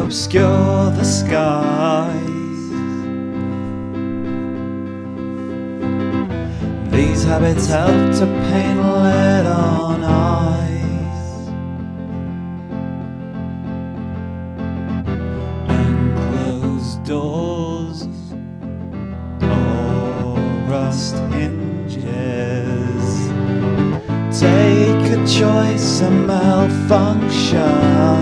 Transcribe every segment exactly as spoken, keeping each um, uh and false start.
obscure the skies. These habits help to paint lead on eyes and closed doors or rust hinges. Take a choice, a malfunction.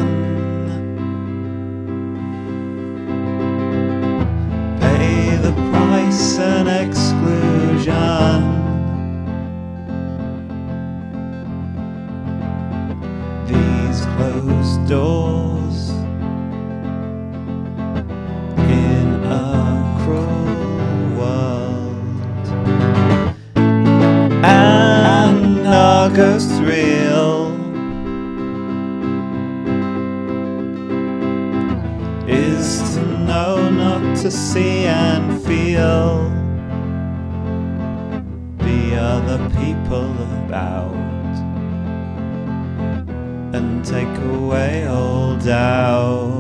Pay the price, an exclusion. These closed doors in a cruel world. And our ghosts real is to know, not to see and feel the other people about, and take away all doubt.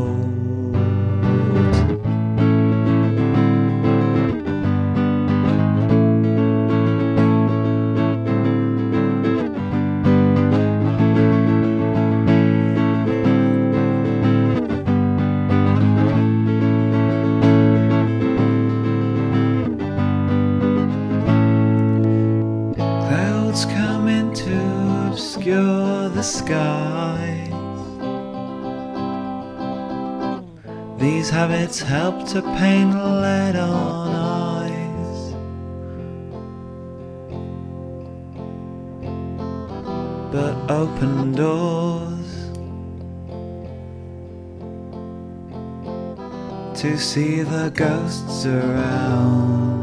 Clouds come in to obscure the skies. These habits help to paint lead on eyes, but open doors to see the ghosts around.